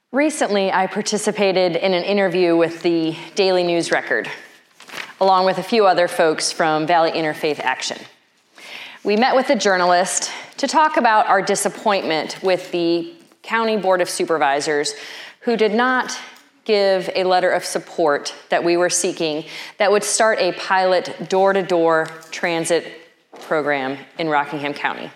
Recently, I participated in an interview with the Daily News Record, along with a few other folks from Valley Interfaith Action. We met with a journalist to talk about our disappointment with the County Board of Supervisors, who did not give a letter of support that we were seeking that would start a pilot door-to-door transit program in Rockingham County.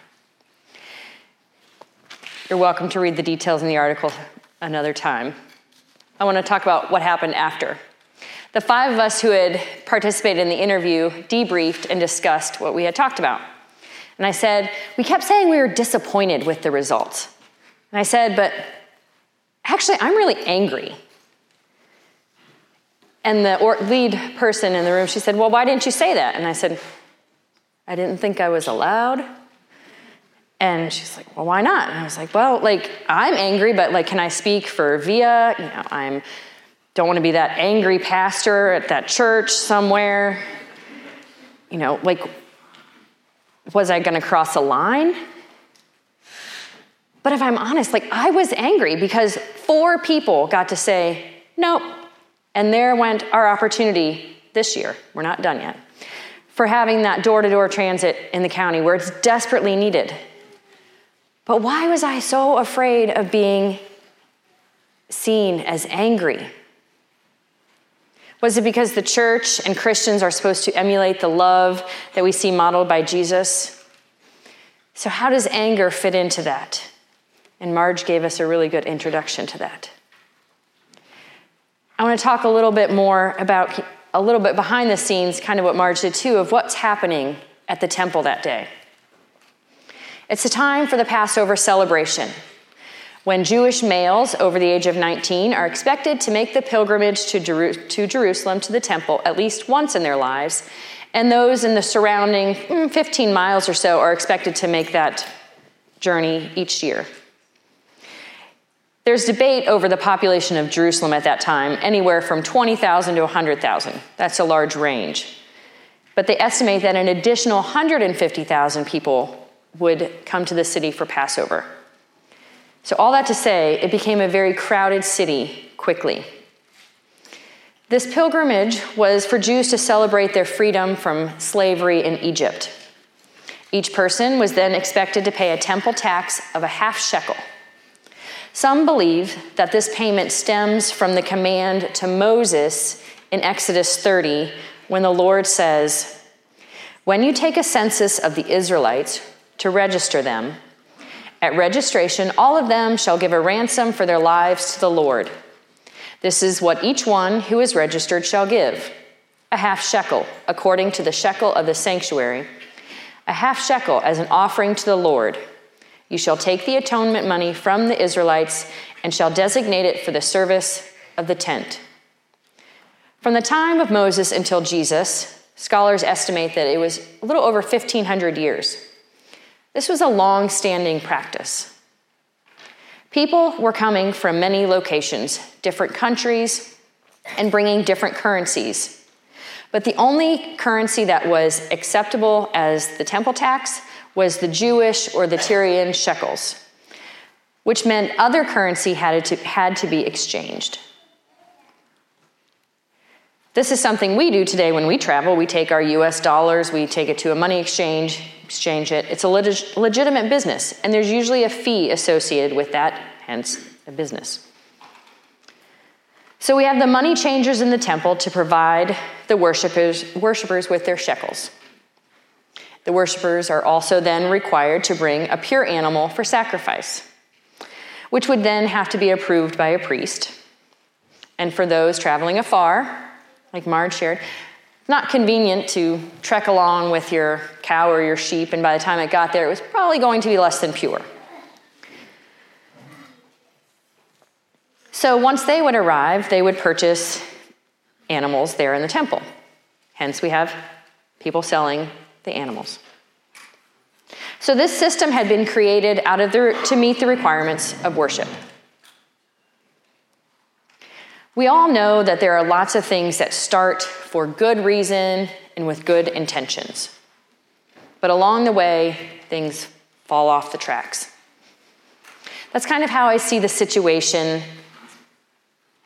You're welcome to read the details in the article another time. I want to talk about what happened after. The five of us who had participated in the interview debriefed and discussed what we had talked about. And I said, we kept saying we were disappointed with the results. And I said, but actually, I'm really angry. And the lead person in the room, she said, well, why didn't you say that? And I said, I didn't think I was allowed. And she's like, well, why not? And I was like, well, I'm angry, but can I speak for VIA? I don't want to be that angry pastor at that church somewhere. Was I going to cross a line? But if I'm honest, I was angry because 4 people got to say, nope. And there went our opportunity this year. We're not done yet. For having that door-to-door transit in the county where it's desperately needed. But why was I so afraid of being seen as angry? Was it because the church and Christians are supposed to emulate the love that we see modeled by Jesus? So how does anger fit into that? And Marge gave us a really good introduction to that. I want to talk a little bit more about, a little bit behind the scenes, kind of what Marge did too, of what's happening at the temple that day. It's a time for the Passover celebration, when Jewish males over the age of 19 are expected to make the pilgrimage to Jerusalem, to the temple, at least once in their lives, and those in the surrounding 15 miles or so are expected to make that journey each year. There's debate over the population of Jerusalem at that time, anywhere from 20,000 to 100,000. That's a large range. But they estimate that an additional 150,000 people would come to the city for Passover. So all that to say, it became a very crowded city quickly. This pilgrimage was for Jews to celebrate their freedom from slavery in Egypt. Each person was then expected to pay a temple tax of a half shekel. Some believe that this payment stems from the command to Moses in Exodus 30, when the Lord says, when you take a census of the Israelites to register them, at registration, all of them shall give a ransom for their lives to the Lord. This is what each one who is registered shall give, a half shekel, according to the shekel of the sanctuary, a half shekel as an offering to the Lord. You shall take the atonement money from the Israelites and shall designate it for the service of the tent. From the time of Moses until Jesus, scholars estimate that it was a little over 1,500 years. This was a long-standing practice. People were coming from many locations, different countries, and bringing different currencies. But the only currency that was acceptable as the temple tax was the Jewish or the Tyrian shekels, which meant other currency had to be exchanged. This is something we do today when we travel. We take our US dollars, we take it to a money exchange it. It's a legitimate business, and there's usually a fee associated with that, hence a business. So we have the money changers in the temple to provide the worshipers with their shekels. The worshipers are also then required to bring a pure animal for sacrifice, which would then have to be approved by a priest. And for those traveling afar, like Marge shared, not convenient to trek along with your cow or your sheep, and by the time it got there, it was probably going to be less than pure. So once they would arrive, they would purchase animals there in the temple. Hence, we have people selling the animals. So this system had been created to meet the requirements of worship. We all know that there are lots of things that start for good reason and with good intentions. But along the way, things fall off the tracks. That's kind of how I see the situation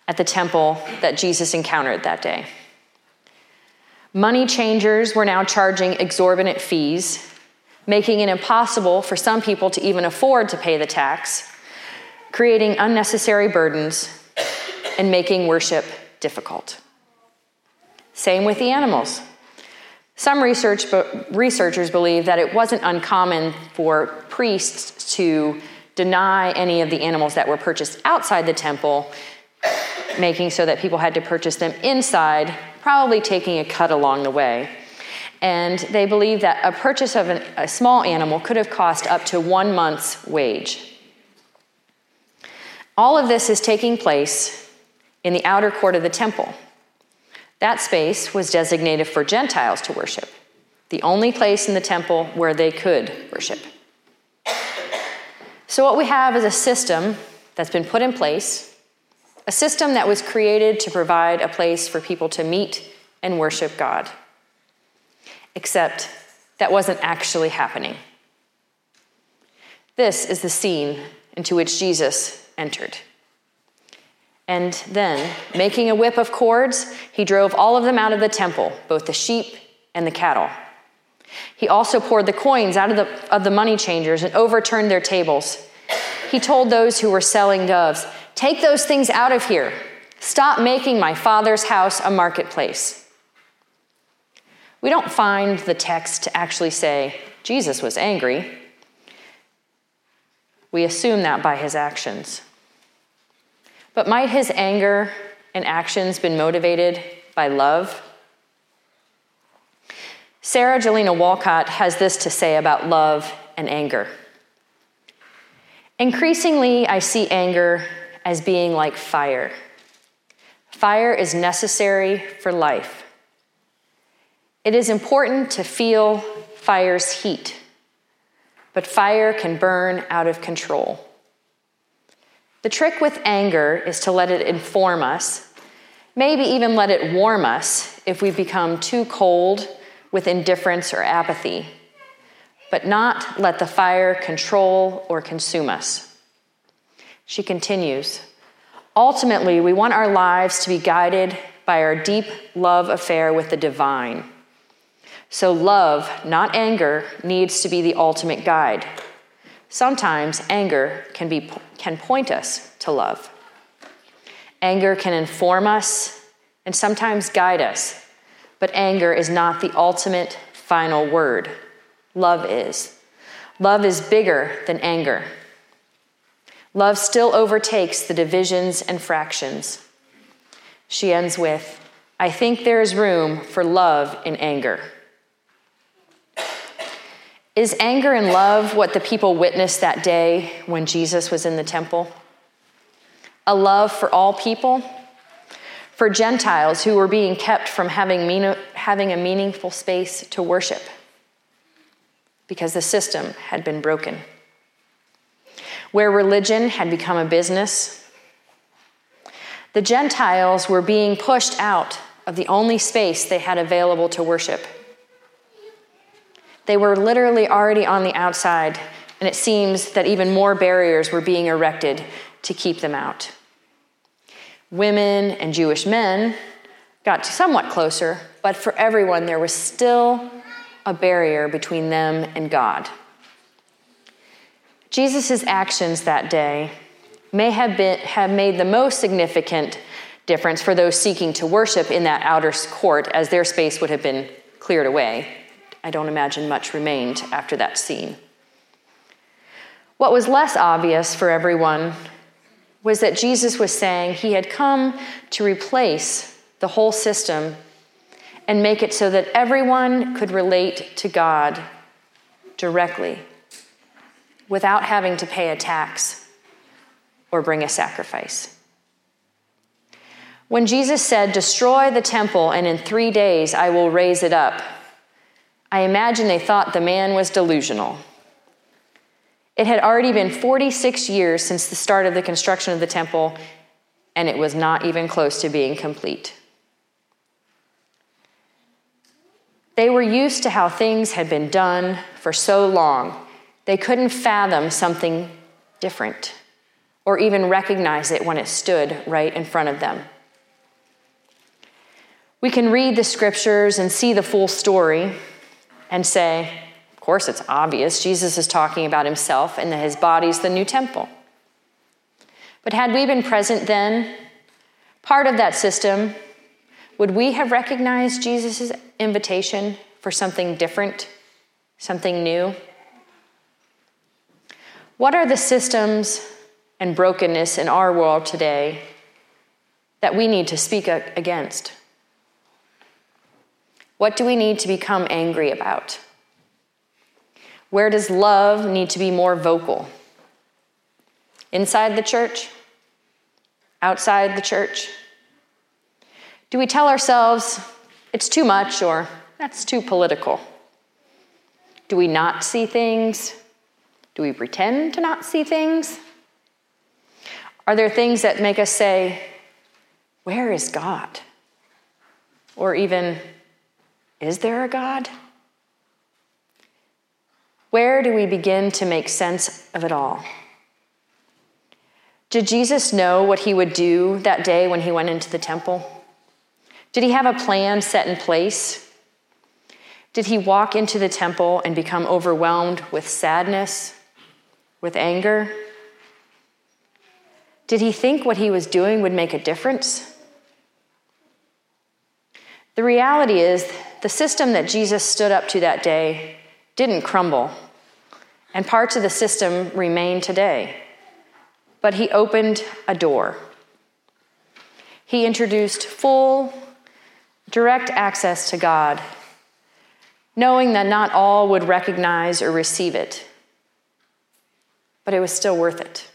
at the temple that Jesus encountered that day. Money changers were now charging exorbitant fees, making it impossible for some people to even afford to pay the tax, creating unnecessary burdens, and making worship difficult. Same with the animals. Some researchers believe that it wasn't uncommon for priests to deny any of the animals that were purchased outside the temple, making so that people had to purchase them inside, probably taking a cut along the way. And they believe that a purchase of a small animal could have cost up to 1 month's wage. All of this is taking place in the outer court of the temple. That space was designated for Gentiles to worship, the only place in the temple where they could worship. So what we have is a system that's been put in place, a system that was created to provide a place for people to meet and worship God. Except that wasn't actually happening. This is the scene into which Jesus entered. And then, making a whip of cords, he drove all of them out of the temple, both the sheep and the cattle. He also poured the coins out of the money changers and overturned their tables. He told those who were selling doves, "Take those things out of here. Stop making my Father's house a marketplace." We don't find the text to actually say Jesus was angry. We assume that by his actions. But might his anger and actions been motivated by love? Sarah Jelena Walcott has this to say about love and anger. Increasingly, I see anger as being like fire. Fire is necessary for life. It is important to feel fire's heat, but fire can burn out of control. The trick with anger is to let it inform us, maybe even let it warm us if we become too cold with indifference or apathy, but not let the fire control or consume us. She continues, ultimately, we want our lives to be guided by our deep love affair with the divine. So love, not anger, needs to be the ultimate guide. Sometimes anger can point us to love. Anger can inform us and sometimes guide us, but anger is not the ultimate final word. Love is. Love is bigger than anger. Love still overtakes the divisions and fractions. She ends with, I think there is room for love in anger. Is anger and love what the people witnessed that day when Jesus was in the temple? A love for all people? For Gentiles who were being kept from having a meaningful space to worship because the system had been broken. Where religion had become a business, the Gentiles were being pushed out of the only space they had available to worship. They were literally already on the outside, and it seems that even more barriers were being erected to keep them out. Women and Jewish men got somewhat closer, but for everyone there was still a barrier between them and God. Jesus' actions that day may have made the most significant difference for those seeking to worship in that outer court, as their space would have been cleared away. I don't imagine much remained after that scene. What was less obvious for everyone was that Jesus was saying he had come to replace the whole system and make it so that everyone could relate to God directly without having to pay a tax or bring a sacrifice. When Jesus said, "Destroy the temple, and in 3 days I will raise it up," I imagine they thought the man was delusional. It had already been 46 years since the start of the construction of the temple, and it was not even close to being complete. They were used to how things had been done for so long. They couldn't fathom something different or even recognize it when it stood right in front of them. We can read the scriptures and see the full story and say, of course it's obvious, Jesus is talking about himself and that his body's the new temple. But had we been present then, part of that system, would we have recognized Jesus' invitation for something different, something new? What are the systems and brokenness in our world today that we need to speak against? What do we need to become angry about? Where does love need to be more vocal? Inside the church? Outside the church? Do we tell ourselves it's too much or that's too political? Do we not see things? Do we pretend to not see things? Are there things that make us say, where is God? Or even, is there a God? Where do we begin to make sense of it all? Did Jesus know what he would do that day when he went into the temple? Did he have a plan set in place? Did he walk into the temple and become overwhelmed with sadness, with anger? Did he think what he was doing would make a difference? The reality is, the system that Jesus stood up to that day didn't crumble, and parts of the system remain today. But he opened a door. He introduced full, direct access to God, knowing that not all would recognize or receive it, but it was still worth it.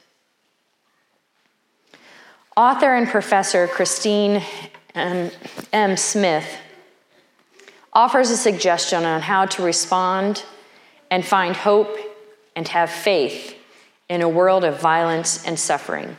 Author and professor Christine M. Smith offers a suggestion on how to respond and find hope and have faith in a world of violence and suffering.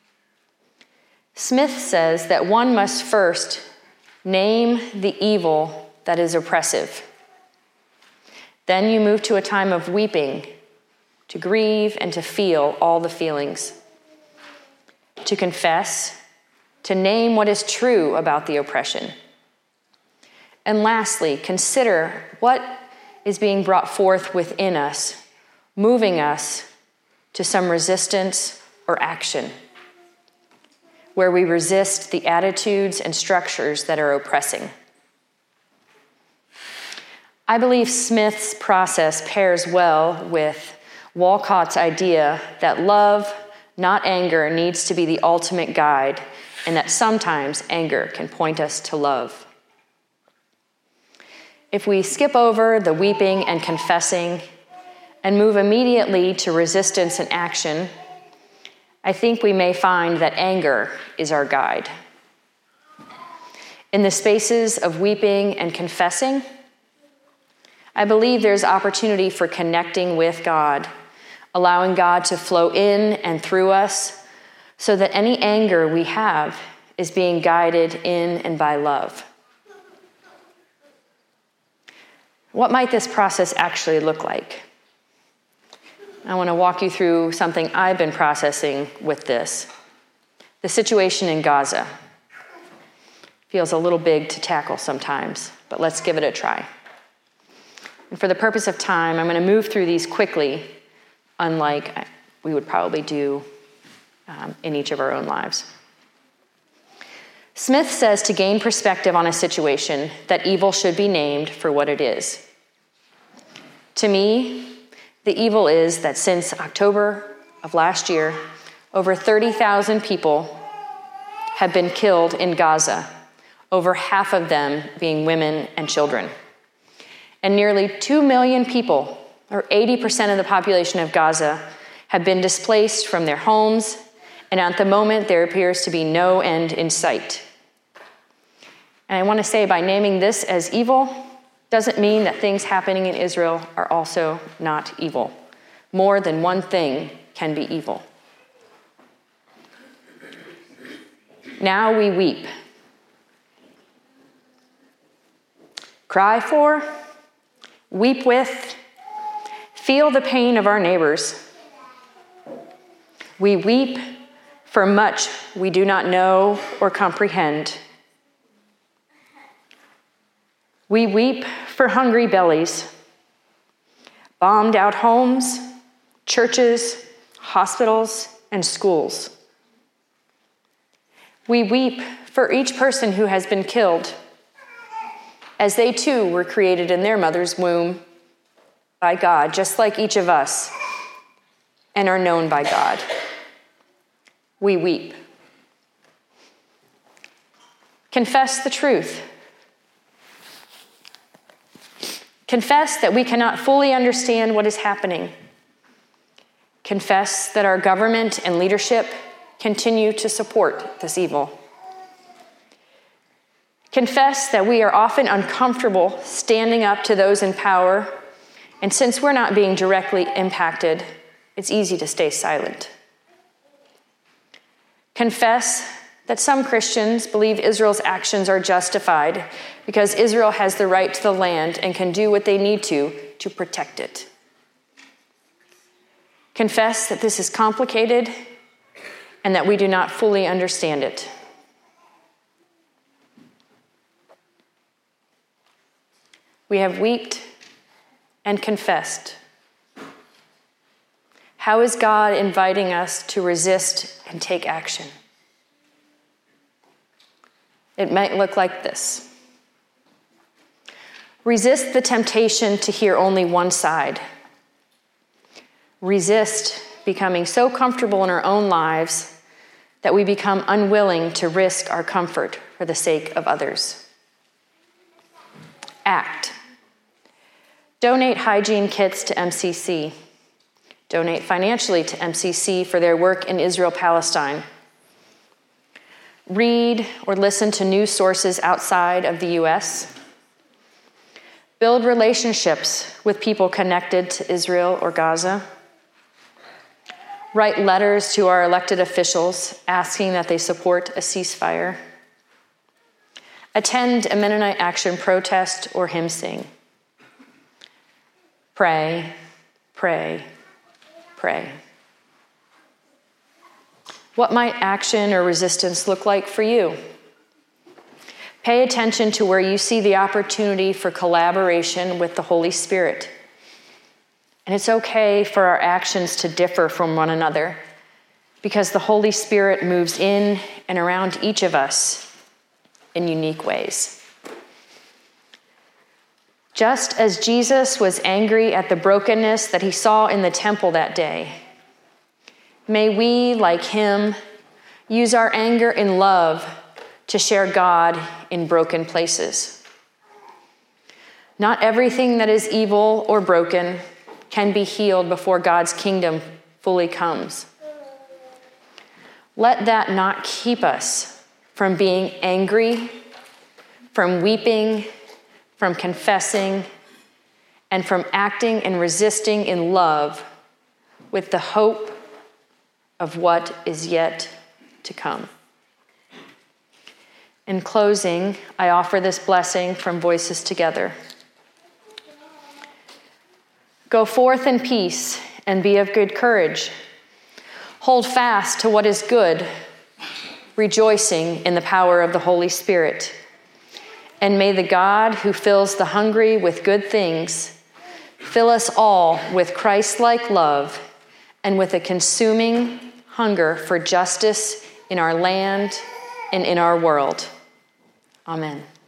Smith says that one must first name the evil that is oppressive. Then you move to a time of weeping, to grieve and to feel all the feelings, to confess, to name what is true about the oppression. And lastly, consider what is being brought forth within us, moving us to some resistance or action, where we resist the attitudes and structures that are oppressing. I believe Smith's process pairs well with Walcott's idea that love, not anger, needs to be the ultimate guide, and that sometimes anger can point us to love. If we skip over the weeping and confessing and move immediately to resistance and action, I think we may find that anger is our guide. In the spaces of weeping and confessing, I believe there's opportunity for connecting with God, allowing God to flow in and through us so that any anger we have is being guided in and by love. What might this process actually look like? I want to walk you through something I've been processing with this. The situation in Gaza. Feels a little big to tackle sometimes, but let's give it a try. And for the purpose of time, I'm going to move through these quickly, unlike we would probably do in each of our own lives. Smith says to gain perspective on a situation, that evil should be named for what it is. To me, the evil is that since October of last year, over 30,000 people have been killed in Gaza, over half of them being women and children. And nearly 2 million people, or 80% of the population of Gaza, have been displaced from their homes, and at the moment there appears to be no end in sight. And I want to say, by naming this as evil, doesn't mean that things happening in Israel are also not evil. More than one thing can be evil. Now we weep. Cry for, weep with, feel the pain of our neighbors. We weep for much we do not know or comprehend. We weep for hungry bellies, bombed out homes, churches, hospitals, and schools. We weep for each person who has been killed, as they too were created in their mother's womb by God, just like each of us, and are known by God. We weep. Confess the truth. Confess that we cannot fully understand what is happening. Confess that our government and leadership continue to support this evil. Confess that we are often uncomfortable standing up to those in power, and since we're not being directly impacted, it's easy to stay silent. Confess that some Christians believe Israel's actions are justified because Israel has the right to the land and can do what they need to protect it. Confess that this is complicated and that we do not fully understand it. We have wept and confessed. How is God inviting us to resist and take action? It might look like this. Resist the temptation to hear only one side. Resist becoming so comfortable in our own lives that we become unwilling to risk our comfort for the sake of others. Act. Donate hygiene kits to MCC. Donate financially to MCC for their work in Israel-Palestine. Read or listen to news sources outside of the U.S. Build relationships with people connected to Israel or Gaza. Write letters to our elected officials asking that they support a ceasefire. Attend a Mennonite Action protest or hymn sing. Pray, pray, pray. What might action or resistance look like for you? Pay attention to where you see the opportunity for collaboration with the Holy Spirit. And it's okay for our actions to differ from one another because the Holy Spirit moves in and around each of us in unique ways. Just as Jesus was angry at the brokenness that he saw in the temple that day, may we, like him, use our anger in love to share God in broken places. Not everything that is evil or broken can be healed before God's kingdom fully comes. Let that not keep us from being angry, from weeping, from confessing, and from acting and resisting in love with the hope of what is yet to come. In closing, I offer this blessing from Voices Together. Go forth in peace and be of good courage. Hold fast to what is good, rejoicing in the power of the Holy Spirit. And may the God who fills the hungry with good things fill us all with Christ-like love and with a consuming hunger for justice in our land and in our world. Amen.